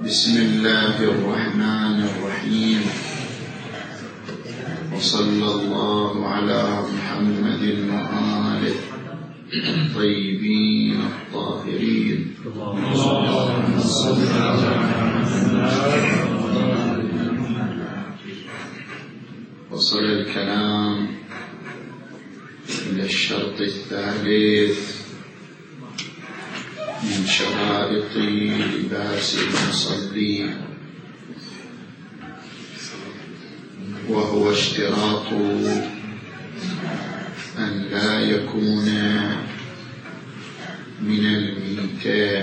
بسم الله الرحمن الرحيم، وصلى الله على محمد وآله الطيبين الطاهرين. وصل الكلام إلى الشرط الثالث من شرائط لباس المصلي، وهو اشتراط أن لا يكون من الميتة.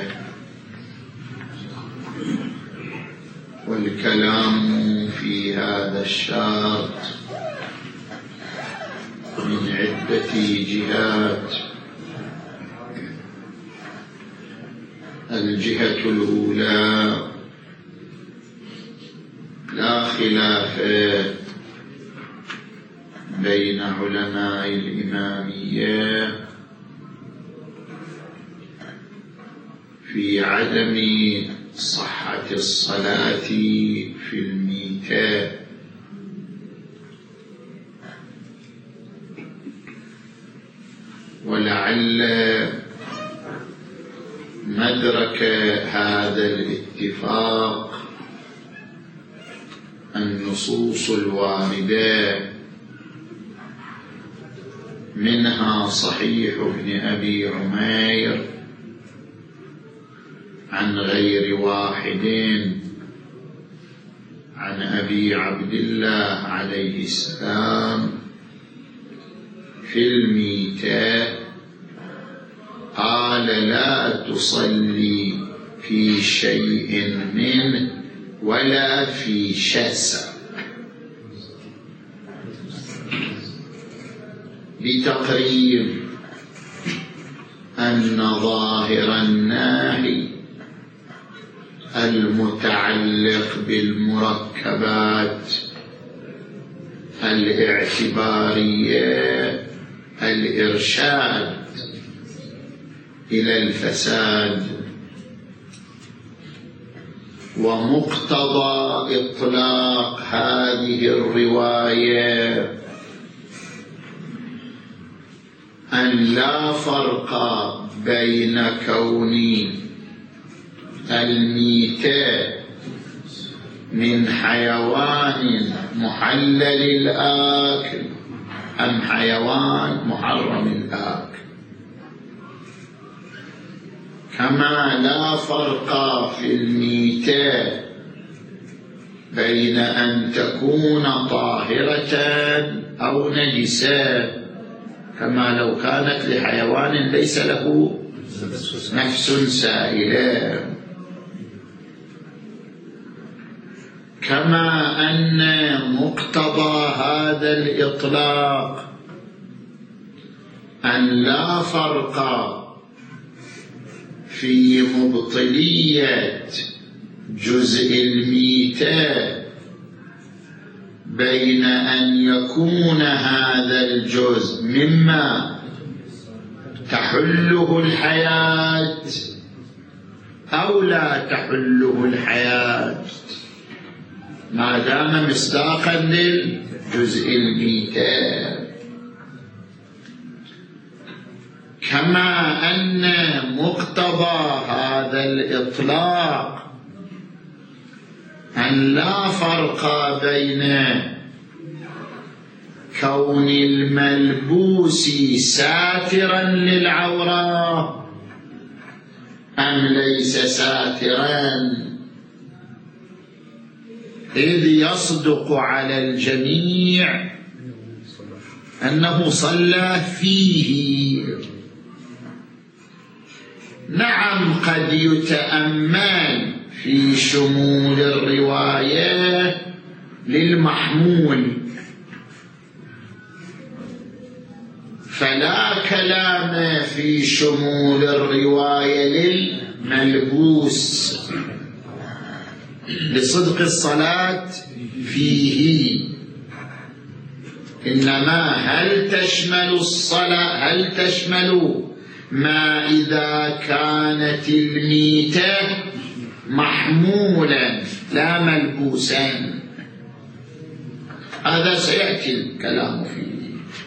والكلام في هذا الشرط من عدة جهات. الجهة الأولى لا خلاف بين علماء الإمامية في عدم صحة الصلاة في الميتة، ولعل مدرك هذا الاتفاق النصوص الواردة، منها صحيح ابن أبي عمير عن غير واحد عن أبي عبد الله عليه السلام في الميتة قال: لا تصلي في شيء منه ولا في شسع، بتقرير أن ظاهر النهي المتعلق بالمركبات الاعتبارية الإرشاد إلى الفساد، ومقتضى إطلاق هذه الرواية أن لا فرق بين كون الميتة من حيوان محلل الآكل أم حيوان محرم الآكل، كما لا فرق في الميتة بين أن تكون طاهرة أو نجسة، كما لو كانت لحيوان ليس له نفس سائلة، كما أن مقتضى هذا الإطلاق أن لا فرق في مبطلية جزء الميتة بين أن يكون هذا الجزء مما تحله الحياة أو لا تحله الحياة، ما دام مصداقا للجزء الميتة، كما أن مقتضى هذا الإطلاق أن لا فرق بين كون الملبوس ساترا للعورة أم ليس ساترا، إذ يصدق على الجميع أنه صلى فيه. نعم، قد يتأمل في شمول الرواية للمحمول، فلا كلام في شمول الرواية للملبوس لصدق الصلاة فيه، إنما هل تشمل الصلاة، هل تشمل ما إذا كانت الميتة محمولا لا ملبوسا، هذا سيأتي الكلام فيه.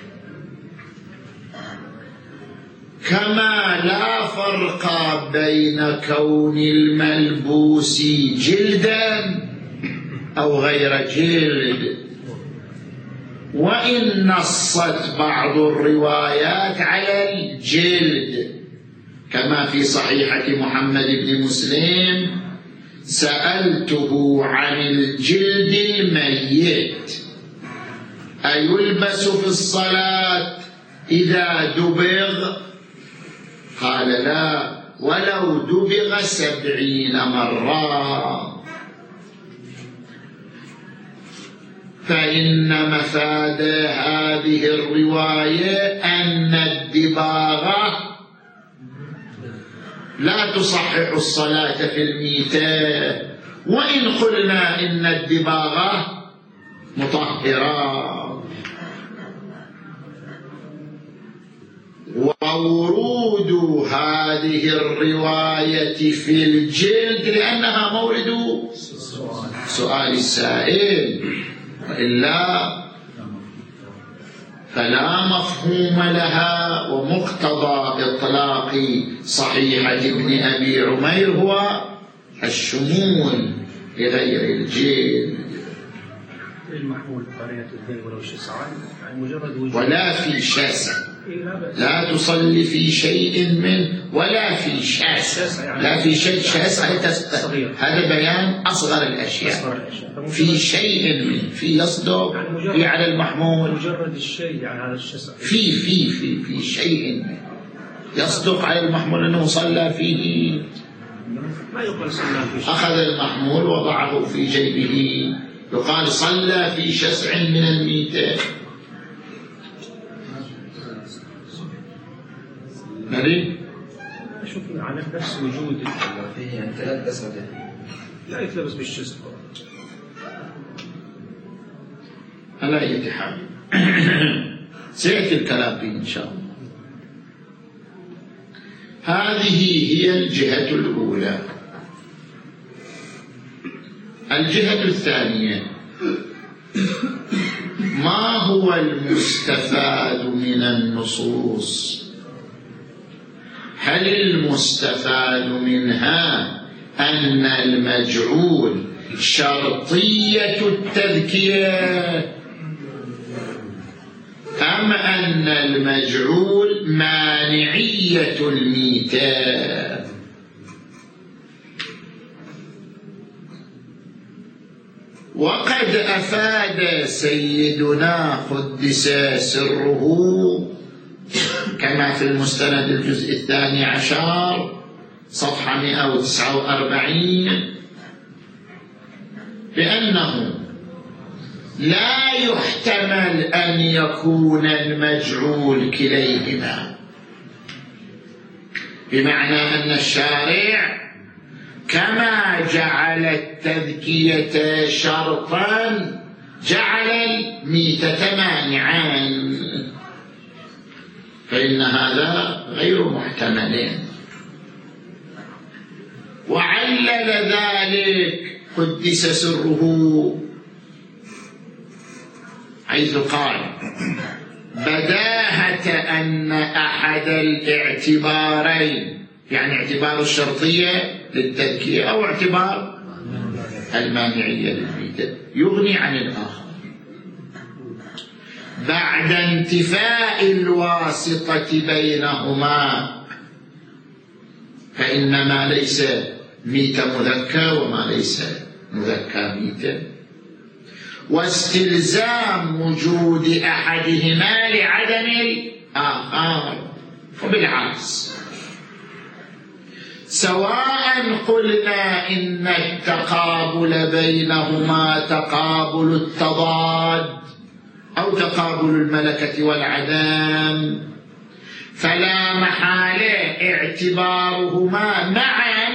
كما لا فرق بين كون الملبوس جلدا أو غير جلد، وإن نصت بعض الروايات على الجلد، كما في صحيحة محمد بن مسلم: سألته عن الجلد الميت أيلبس في الصلاة إذا دبغ؟ قال: لا، ولو دبغ 70 مرة. فإن مفاد هذه الرواية أن الدباغة لا تصحح الصلاة في الميتة، وإن قلنا إن الدباغة مطهرة. وورود هذه الرواية في الجلد لأنها مورد سؤال السائل، وإلا فلا مفهوم لها. ومقتضى إطلاق صحيحة ابن أبي عمير هو الشمول لغير الجلد. المحمول قرية الذيل ولو شسعان، يعني مجرد ولا في شاسع، لا تصلي في شيء منه ولا في شاسع، لا في شيء شاسع، هذا بيان أصغر الأشياء. في شيء منه، في يصدق، في على المحمول، مجرد الشيء يعني على الشاسع، في شيء منه يصدق على المحمول أنه صلى فيه. ما يقال صلى فيه، أخذ المحمول وضعه في جيبه، يقال صلى في شسع من الميتة. نريد أشوف على نفس وجود فيه أن تلبس به، لا يتلبس بالشسع. على أي حال سيأتي الكلام فيه إن شاء الله. هذه هي الجهة الأولى. الجهة الثانية: ما هو المستفاد من النصوص؟ هل المستفاد منها أن المجعول شرطية التذكية، أم أن المجعول مانعية الميتة؟ وقد أفاد سيدنا قدس سره كما في المستند الجزء 12 صفحة 149 بأنه لا يحتمل أن يكون المجعول كليهما، بمعنى أن الشارع كما جعل التذكية شرطا جعل الميتة مانعا، فإن هذا غير محتمل. وعلل ذلك قدس سره حيث قال: بداهة أن أحد الاعتبارين، يعني اعتبار الشرطية للتذكية أو اعتبار المانعية للميتة، يغني عن الآخر بعد انتفاء الواسطة بينهما، فإنما ليس ميتة مذكى وما ليس مذكى ميتة، واستلزام وجود أحدهما لعدم الآخر، وبالعكس. سواء قلنا إن التقابل بينهما تقابل التضاد أو تقابل الملكة والعدم، فلا محالة اعتبارهما معا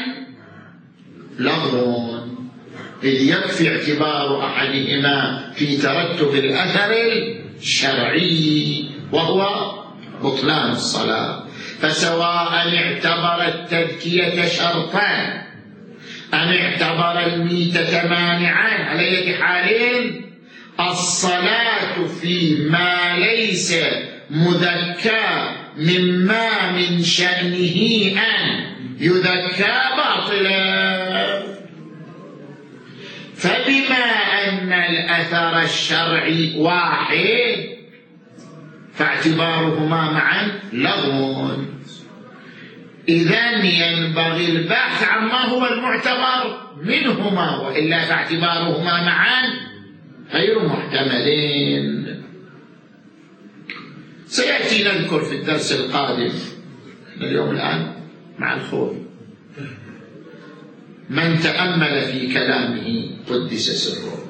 لغو، إذ يكفي اعتبار أحدهما في ترتب الأثر الشرعي وهو بطلان الصلاة. فسواء اعتبر التذكية شرطا أم اعتبر الميتة مانعا؟ على أي حال الصلاة فيما ليس مذكى مما من شأنه أن يذكى باطلا. فبما أن الأثر الشرعي واحد فاعتبارهما معا لغو، إذن ينبغي البحث عما هو المعتبر منهما، وإلا فاعتبارهما معا غير محتملين. سيأتي نذكر في الدرس القادم، اليوم الآن مع الخوف، من تأمل في كلامه قدس سره.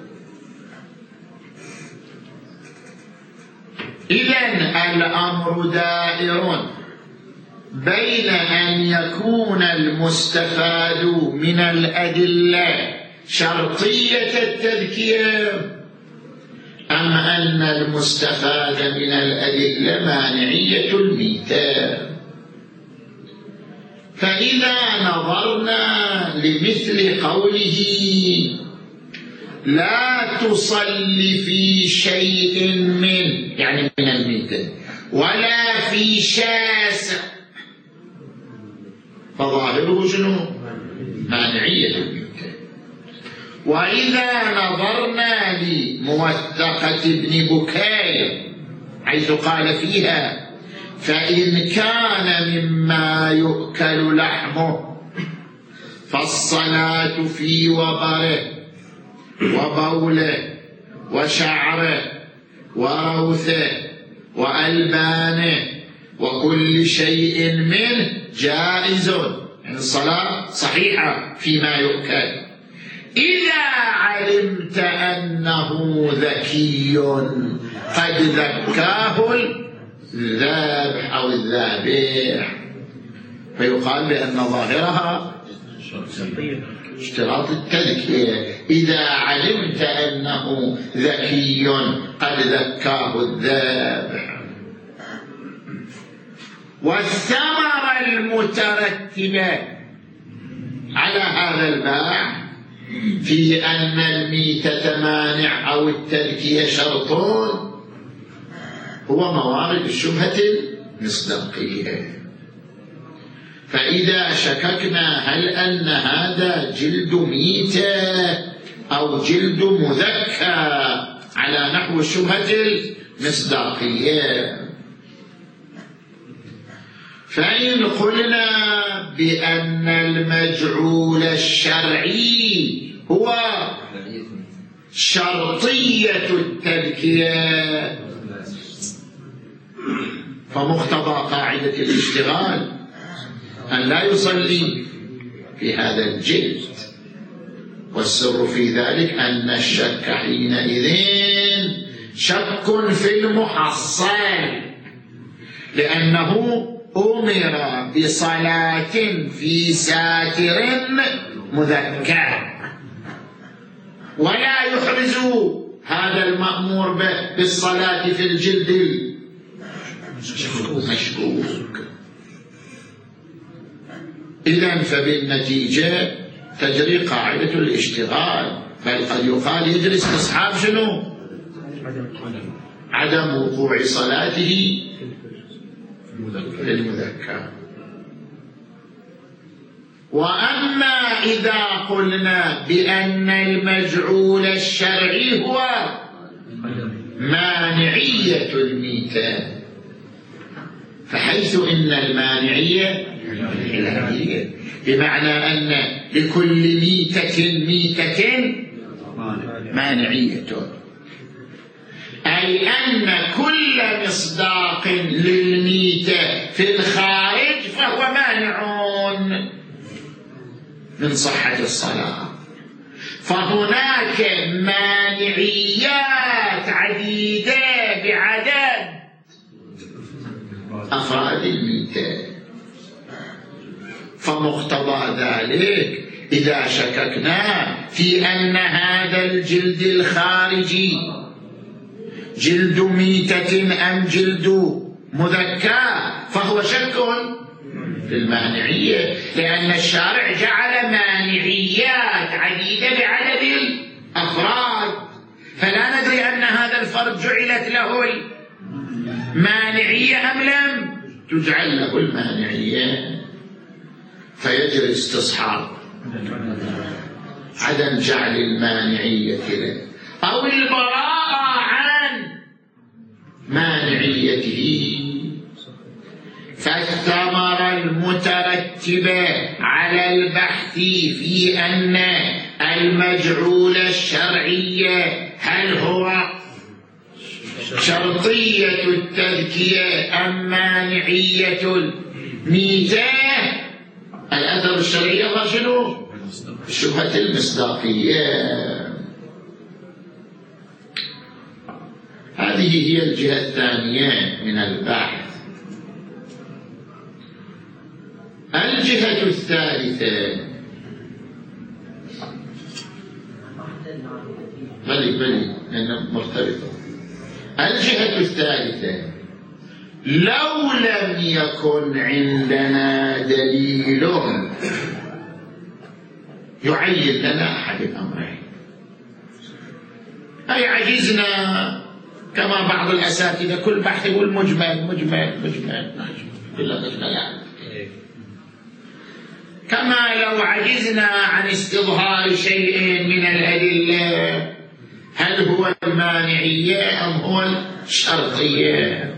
إذن الأمر دائر بين أن يكون المستفاد من الأدلة شرطية التذكية، أم أن المستفاد من الأدلة مانعية الميتة. فإذا نظرنا لمثل قوله لا تصلي في شيء من، يعني من الميتة، ولا في شاسع، فظاهره شنو؟ مانعية الميتة. وإذا نظرنا لموثقة ابن بكير حيث قال فيها فإن كان مما يؤكل لحمه فالصلاة في وبره وبوله وشعره وروثه وألبانه وكل شيء منه جائز، يعني الصلاة صحيحة فيما يؤكل، إذا علمت أنه ذكي قد ذكاه الذابح أو الذابح، فيقال بأن ظاهرها اشتراط التذكية. إذا علمت أنه ذكي قد ذكاه الذابح. والثمرة المترتبة على هذا الباع في أن الميتة مانع أو التذكية شرط هو موارد الشبهة المصداقية. فإذا شككنا هل أن هذا جلد ميتة أو جلد مذكى على نحو الشبهة المصداقية، فإن قلنا بأن المجعول الشرعي هو شرطية التذكية، فمقتضى قاعدة الاشتغال أن لا يصلي في هذا الجلد، والسر في ذلك أن الشك حينئذ شك في المحصل، لأنه أمر بصلاة في ساتر مذكر، ولا يحرز هذا المأمور به بالصلاة في الجلد المشكوك. إذن فبالنتيجة تجري قاعدة الاشتغال، بل قد يقال يجري استصحاب شنو؟ عدم وقوع صلاته في المذكر. وأما إذا قلنا بأن المجعول الشرعي هو مانعية الميتة، فحيث إن المانعية العلمية بمعنى أن لكل ميتة مانعية، أي أن كل مصداق للميتة في الخارج فهو مانع من صحة الصلاة. فهناك مانعيات عديدة بعدد أفراد الميتة، فمقتضى ذلك إذا شككنا في أن هذا الجلد الخارجي جلد ميتة أم جلد مذكى فهو شك في بالمانعية، لأن الشارع جعل مانعيات عديدة بعدد الأفراد، فلا ندري أن هذا الفرد جعلت له المانعية أم لم تجعل له المانعية، فيجري استصحاب عدم جعل المانعية له أو البراءة عن مانعيته. فالثمرة المترتبة على البحث في أن المجعول الشرعي هل هو شرطية التذكية أم مانعية الميتة، الأثر الشرعي الله شنو؟ شبهة المصداقية. هذه هي الجهة الثانية من البحث. الجهة الثالثة بلي لأنها مرتبطة. الجهة الثالثة لو لم يكن عندنا دليل يعين لنا أحد الأمرين، أي عجزنا كما بعض الأساتذة كل بحث يقول مجمل مجمل مجمل إلا مجملات، كما لو عجزنا عن استظهار شيء من الأدلة هل هو المانعية أم هو الشرطية،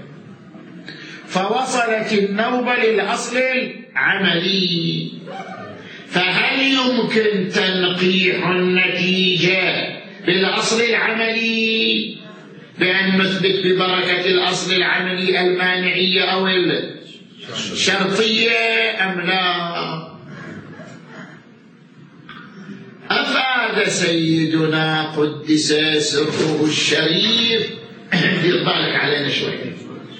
فوصلت النوبة للأصل العملي. فهل يمكن تنقيح النتيجة بالأصل العملي بأن نثبت ببركة الأصل العملي المانعية أو الشرطية أم لا؟ أفاد سيدنا قدس سره الشريف دير بالك علينا شوية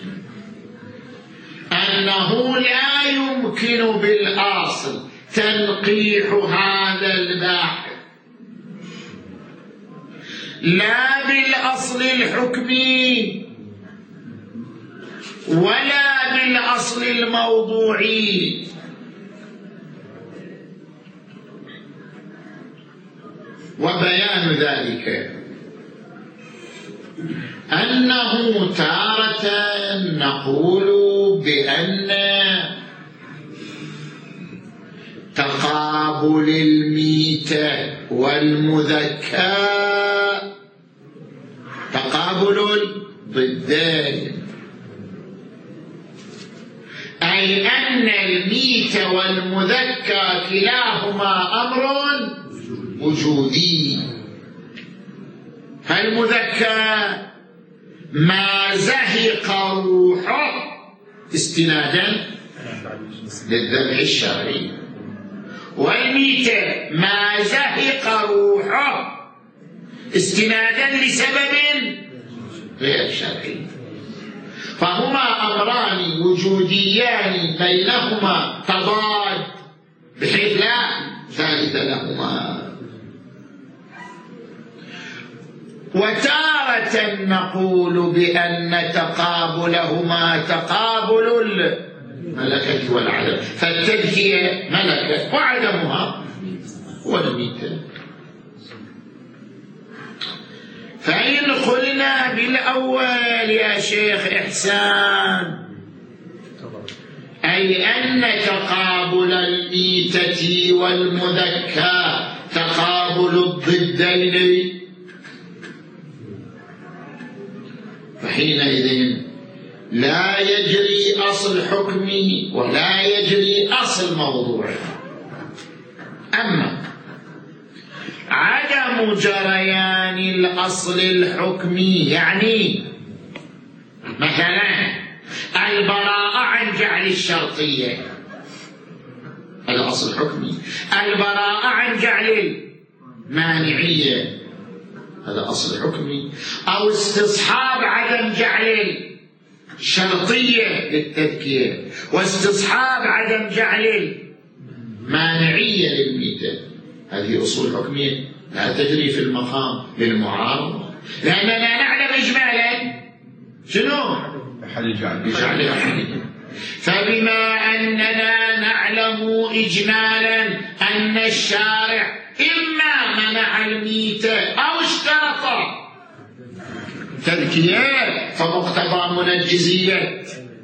أنه لا يمكن بالأصل تنقيح هذا الباحث لا بالأصل الحكمي ولا بالأصل الموضوعي، وبيان ذلك أنه تارة نقول بأن تقابل الميتة والمذكى تقابل الضدين، أي أن الميتة والمذكى كلاهما أمر وجودي. فالمذكى ما زهق روحه استنادا للذبح الشرعي، والميتة ما زهق روحه استنادا لسبب غير شرعي، فهما أمران وجوديان بينهما تضاد بحيث لا ثالث لهما. وتارة نقول بأن تقابلهما تقابل الملكة والعدم، فالتذكية ملكة وعدمها والميتة. فإن قلنا بالأول يا شيخ إحسان أي أن تقابل الميتة والمذكى تقابل الضدين، فحينئذ لا يجري أصل حكمي ولا يجري أصل موضوعي. أما عدم جريان الأصل الحكمي يعني مثلا البراءة عن جعل الشرطية، هذا أصل حكمي. البراءة عن جعل المانعية، هذا أصل حكمي. أو استصحاب عدم جعل الشرطية للتذكية واستصحاب عدم جعل المانعية للميتة، هذه أصول حكمية لا تجري في المقام للمعارضة، لأننا نعلم إجمالا شنو؟ بجعل فبما أننا نعلم إجمالا أن الشارع إما منع الميتة أو اشترط تذكية، فمقتضى منجزية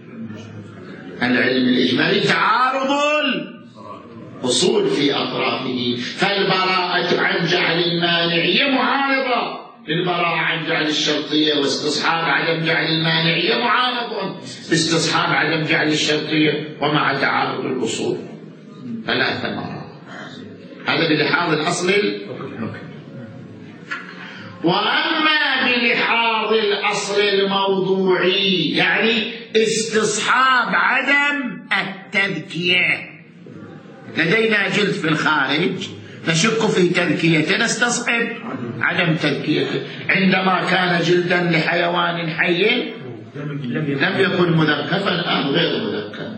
العلم الإجمالي تعارض الأصول في أطرافه، فالبراءة عن جعل المانعية معارضة للبراءة عن جعل الشرطية، واستصحاب عدم جعل المانعية معارض باستصحاب عدم جعل الشرطية، ومع تعارض الأصول فلا ثمرة. هذا بلحاظ الأصل وأما بلحاظ الأصل الموضوعي يعني استصحاب عدم التذكية. لدينا جلد في الخارج نشك في تذكيته، نستصحب عدم تذكيته. عندما كان جلدا لحيوان حي لم يكن مذكى فالآن غير مذكى.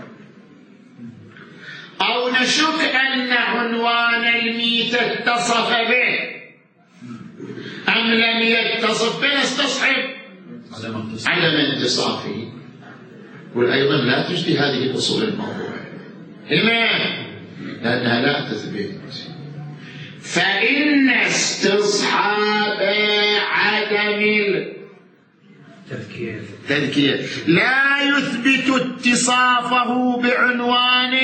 أو نشك أن عنوان الميت اتصف به أم لم يتصف به، نستصحب عدم انتصافه. وأيضا لا تجدي هذه الأصول الموضوعية. لماذا؟ لأنها لا تثبت. فإن استصحاب عدم التذكية لا يثبت اتصافه بعنوان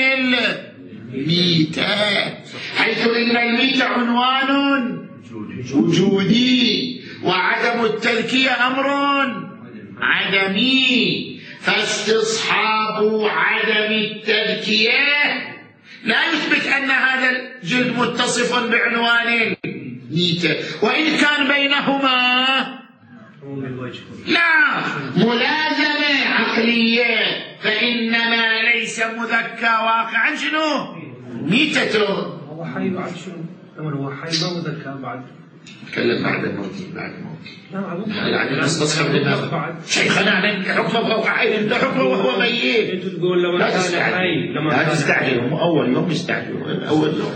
الميتة، حيث إن الميتة عنوان وجودي وعدم التذكية أمر عدمي. فاستصحاب عدم التذكية لا يثبت أن هذا الجلد متصف بعنوان الميتة، وإن كان بينهما لا ملازمة عقلية، فإنما ليس مذكى واقعا شنو ميتته. هو حي بعد شنو؟ هو حي ما مذكى بعد. تكلم بعد موتي بعد موتي. يعني نستصحب لماذا؟ شيخنا عن حكمه فوق حي، لا حكمه وهو ميت. انت تقول لما كان حي لا تستعجلوا، اول يوم يستعجلوا اول يوم.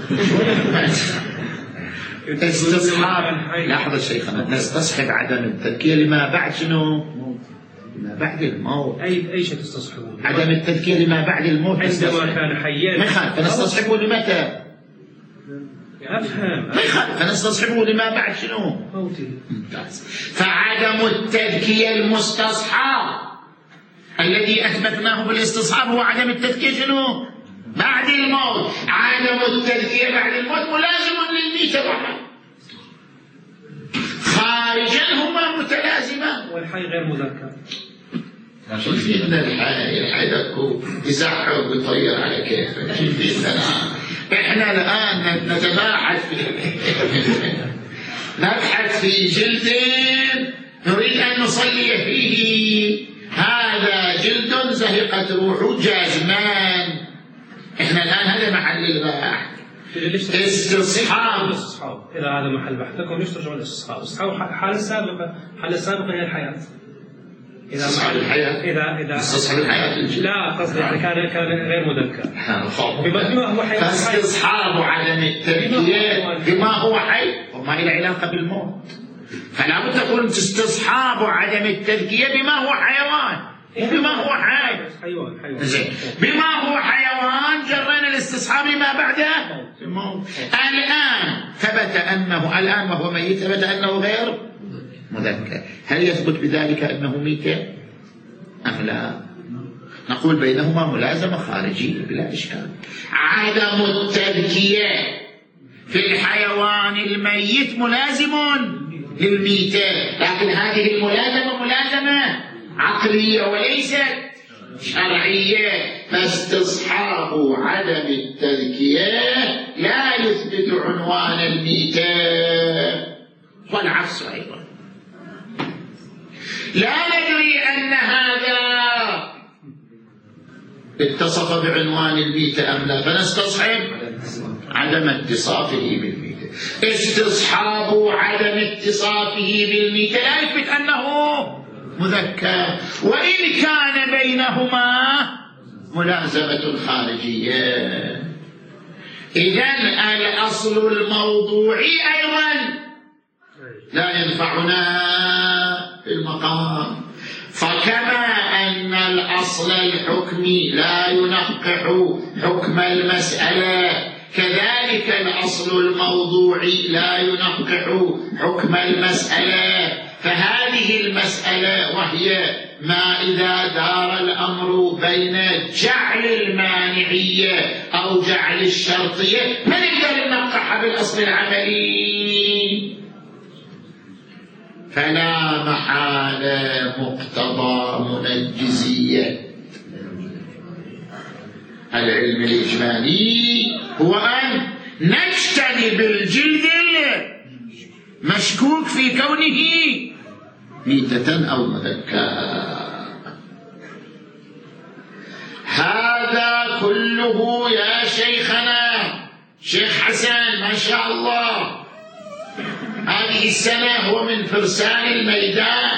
استصحاب لحظة شيخنا، نستصحب عدم التذكية لما بعد شنو؟ لما بعد الموت. أي شيء تستصحبون؟ عدم التذكية لما بعد الموت عندما كان حيا. ما يخالف، فنستصحبه لمتى؟ أفهم. ما يخالف، فنستصحبه لما بعد شنو؟ موتي. فعدم التذكية المستصحب الذي أثبتناه بالاستصحاب هو عدم التذكية شنو؟ بعد الموت. عدم التذكية بعد الموت ملازم للميتة وحي، خارجا هما متلازمان. والحي غير مذكر. شايفين الحي دكو يزحف ويطير على كيفه. شايفين احنا الآن نتباحث نبحث في جلد نريد أن نصلي فيه. هذا جلد زهقت روحه جازمان. احنا الآن هذا محل البحث. استصحاب. إذا هذا محل بحثكم ليش ترجعون الاستصحاب؟ استصحاب حالة سابقة هي الحياة. إذا استصحاب الحياة. إذا استصحاب الحياة. لا قصدي يعني كان غير مذكر. بما هو حي. فاستصحاب عدم التذكية بما هو حي وما له علاقة بالموت. فلا بد تكون استصحاب عدم التذكية بما هو حيوان وبما هو حي. حيوان. زين. بما هو حيوان جرينا الاستصحاب لما بعده الموت. الآن ثبت أنه الآن وهو ميت ثبت أنه غير مذكر. هل يثبت بذلك أنه ميت أم لا؟ نقول بينهما ملازمة خارجية بلا إشكال. عدم التذكية في الحيوان الميت ملازم للميتة، لكن هذه الملازمة ملازمة عقلية وليست شرعية. فاستصحاب عدم التذكية لا يثبت عنوان الميتة، والعكس أيضا. لا ندري أن هذا اتصف بعنوان الميتة أم لا، فنستصحب عدم اتصافه بالميتة. استصحاب عدم اتصافه بالميتة لا يثبت أنه مذكر، وإن كان بينهما ملازمة خارجية. إذن الأصل الموضوعي أيضا لا ينفعنا في المقام. فكما أن الأصل الحكمي لا ينقح حكم المسألة، كذلك الأصل الموضوعي لا ينقح حكم المسألة. فهذه المسألة وهي ما إذا دار الأمر بين جعل المانعية أو جعل الشرطية ما نقدر ننقحها بالأصل العملي، فلا محالة مقتضى منجزية العلم الإجمالي هو أن نجتنب الجلد المشكوك في كونه ميتة أو مذكى. هذا كله يا شيخنا شيخ حسن ما شاء الله هذه السنة هو من فرسان الميدان.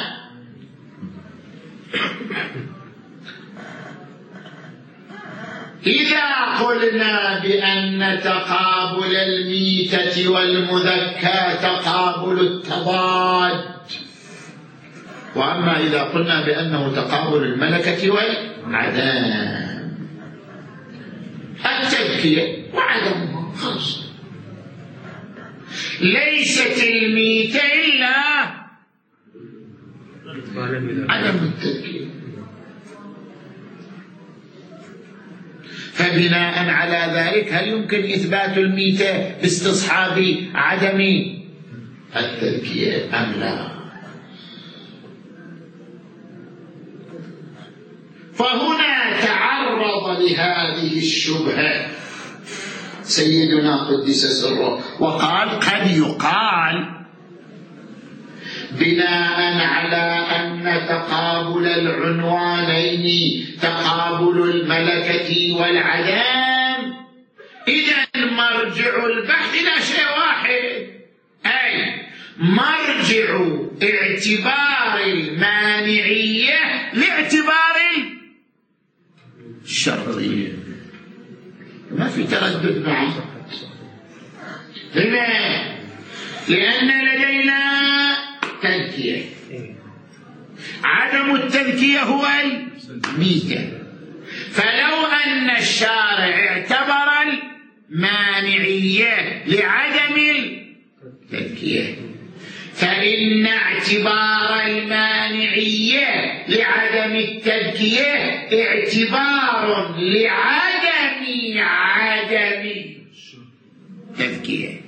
إذا قلنا بأن تقابل الميتة والمذكى تقابل التضاد، وأما إذا قلنا بأنه تقابل الملكة والعدم، التذكية وعدمها خاصة، ليست الميتة إلا عدم التذكية. فبناء على ذلك هل يمكن إثبات الميتة باستصحاب عدم التذكية أم لا؟ فهنا تعرض لهذه الشبهة سيدنا قدس سره وقال قد يقال بناء على أن تقابل العنوانين تقابل الملكة والعدم، إذن مرجع البحث إلى شيء واحد، أي مرجع اعتبار المانعية لاعتبار الشرطية، ما في تردد معه. لماذا؟ لأن لدينا تذكية، عدم التذكية هو الميتة، فلو أن الشارع اعتبر المانعية لعدم التذكية فإن اعتبار المانعية لعدم التذكية اعتبار لعدم التذكية،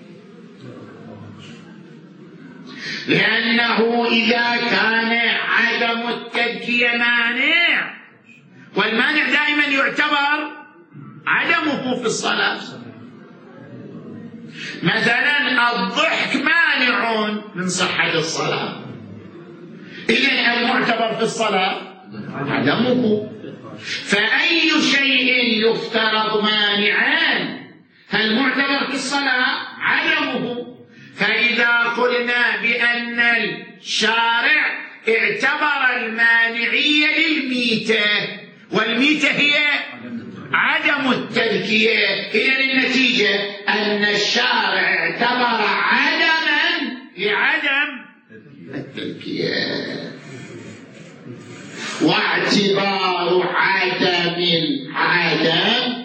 لأنه إذا كان عدم التذكية مانع، والمانع دائما يعتبر عدمه في الصلاة، مثلا الضحك مانع من صحة الصلاة، إذن المعتبر في الصلاة عدمه، فأي شيء يفترض مانعا فالمعتبر في الصلاة عدمه. فإذا قلنا بأن الشارع اعتبر المانعية للميتة والميتة هي عدم التذكية، هي النتيجة أن الشارع اعتبر عدما لعدم التذكية، واعتبار عدم العدم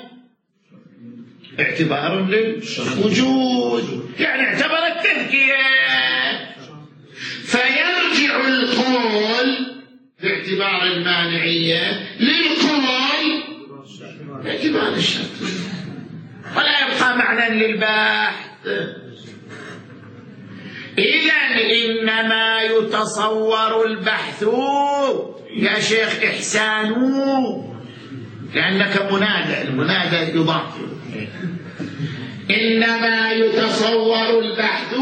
اعتبار للوجود، يعني اعتبر التذكية، فيرجع القول باعتبار المانعية للقول باعتبار الشرطية، ولا يبقى معنى للبحث. إذن إنما يتصور البحث يا شيخ إحسان، لأنك منادى، المنادى يضاف، إنما يتصور البحث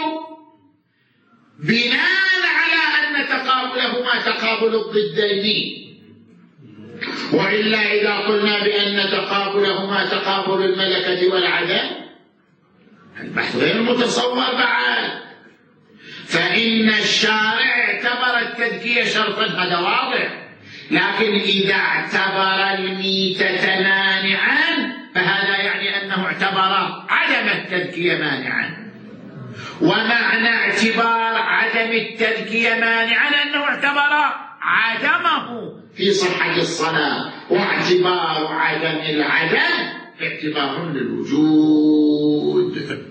بناء على أن تقابلهما تقابل الضدين، وإلا إذا قلنا بأن تقابلهما تقابل الملكة والعدم البحث غير متصور بعد، فإن الشارع اعتبر التذكية شرطا، هذا واضح، لكن إذا اعتبر الميتة مانعا فهذا يعني أنه اعتبر عدم التذكية مانعا، ومعنى اعتبار عدم التذكية مانعا أنه اعتبر عدمه، في صحة الصلاة، واعتبار عدم العدم اعتبار للوجود.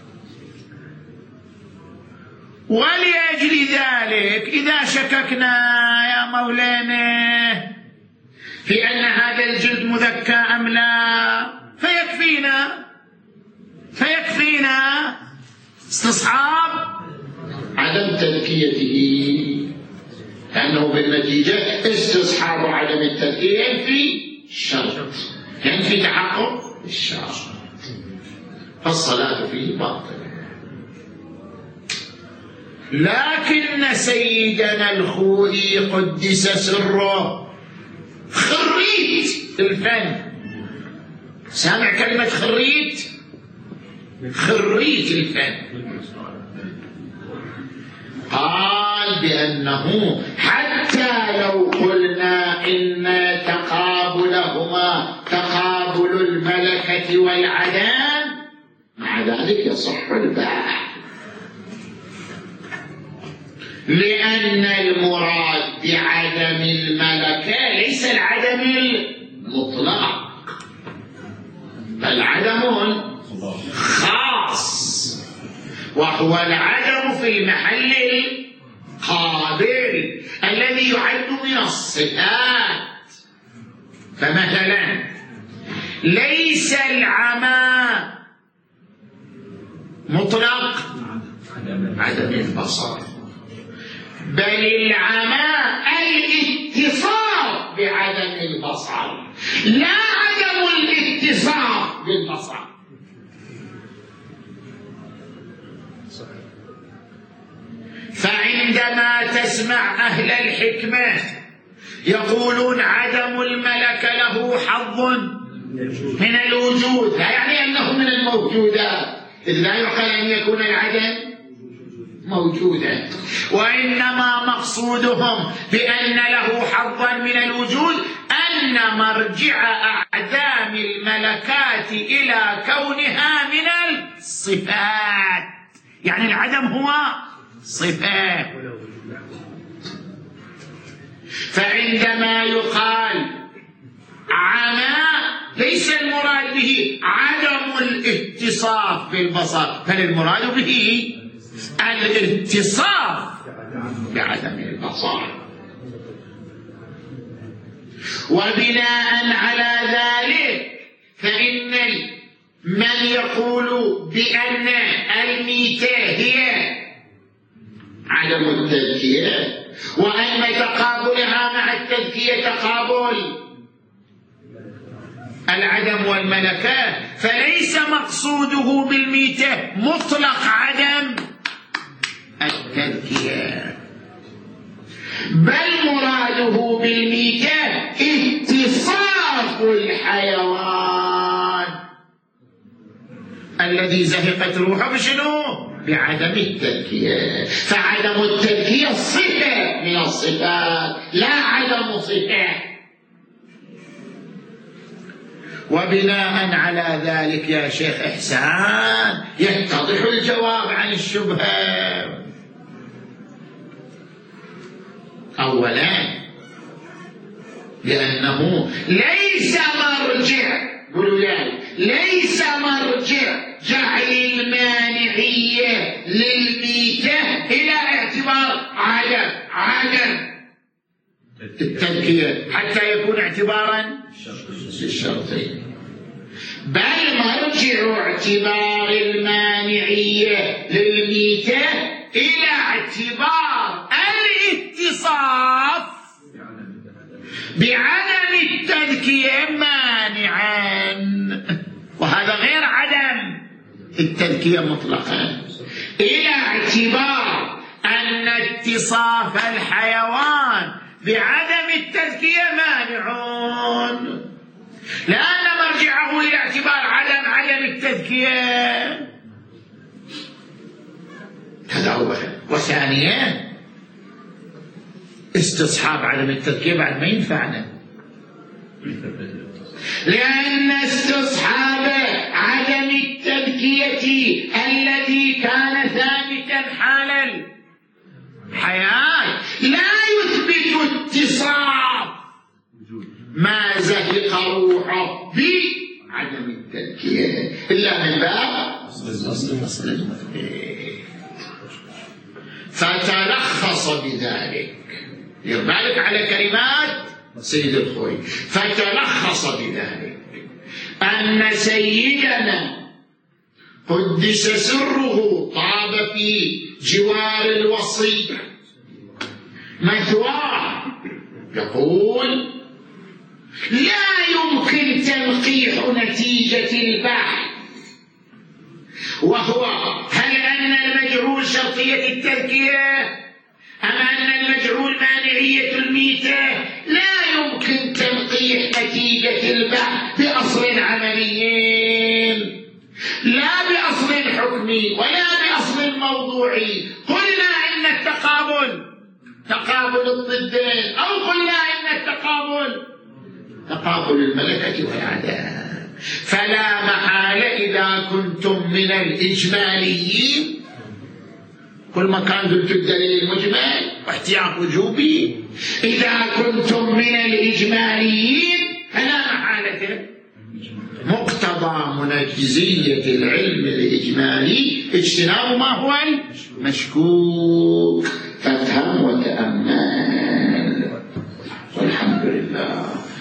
ولأجل ذلك إذا شككنا يا مولانا في أن هذا الجلد مذكى أم لا فيكفينا استصحاب عدم تذكيته، لأنه بالنتيجة استصحاب عدم التذكية ينفي الشرط، ينفي تحقق الشرط، فالصلاة فيه باطلة. لكن سيدنا الخوئي قدس سره خريت الفن، سامع كلمة خريت الفن، قال بأنه حتى لو قلنا إن تقابلهما تقابل الملكة والعدم، مع ذلك يصح الباع، لأن المراد بعدم الملكة ليس العدم المطلق، بل عدم خاص، وهو العدم في المحل القابل الذي يعد من الصفات. فمثلا ليس العمى مطلق عدم البصر، بل العمى الاتصاف بعدم البصر، لا عدم الاتصاف بالبصر. فعندما تسمع أهل الحكمة يقولون عدم الملكة له حظ من الوجود، لا يعني أنه من الموجودات، إذ لا يعقل أن يكون العدم موجودا، وإنما مقصودهم بأن له حظا من الوجود أن مرجع أعدام الملكات إلى كونها من الصفات، يعني العدم هو صفات. فعندما يقال عمى ليس المراد به عدم الاتصاف بالبصر، بل المراد به الاتصاف بعدم البصر. وبناء على ذلك فإن من يقول بأن الميتة هي عدم التذكية، وأن تقابلها مع التذكية تقابل العدم والملكة، فليس مقصوده بالميتة مطلق عدم التذكية، بل مراده بالميتة اتصاف الحيوان الذي زهقت روحه بشنو؟ بعدم التذكية. فعدم التذكية صفة من الصفات، لا عدم صفة. وبناء على ذلك يا شيخ إحسان يتضح الجواب عن الشبهة. أولا لأنه ليس مرجع، قولوا يعني ليس مرجع جعل المانعية للميتة إلى اعتبار عدم التذكية حتى يكون اعتبارا للشرطين، بل مرجع اعتبار المانعية للميتة إلى اعتبار الاتصاف بعدم التذكية مانعا، وهذا غير عدم التذكية مطلقا، إلى اعتبار أن اتصاف الحيوان بعدم التذكية مانع، لأن مرجعه إلى اعتبار عدم التذكية. هذا أولا. وثانيا استصحاب عدم التذكية بعد ما ينفعنا، لأن استصحاب عدم التذكية الذي كان ثابتا حال الحياة لا يثبت اتصاف ما زهق روحه بعدم التذكية إلا من باب أصل المثبت. فتلخص بذلك، يربالك على كلمات سيد الخوي، فتلخص بذلك أن سيدنا قدس سره طاب في جوار الوصي مثواه يقول: لا يمكن تنقيح نتيجة البحث، وهو هل أن المجعول شرطية التذكية أم أن المجعول مانعية الميتة؟ لا يمكن تنقيح نتيجة البحث بأصل عملي، لا بأصل حكمي ولا بأصل موضوعي. قلنا إن التقابل تقابل الضدين، أو قلنا إن التقابل تقابل الملكة والعدم. فلا محالة إذا كنتم من الإجماليين، كل ما كان قلت الدليل المجمل واحتياط وجوبي، إذا كنتم من الإجماليين فلا محالة مقتضى منجزية العلم الإجمالي اجتناب ما هو المشكوك.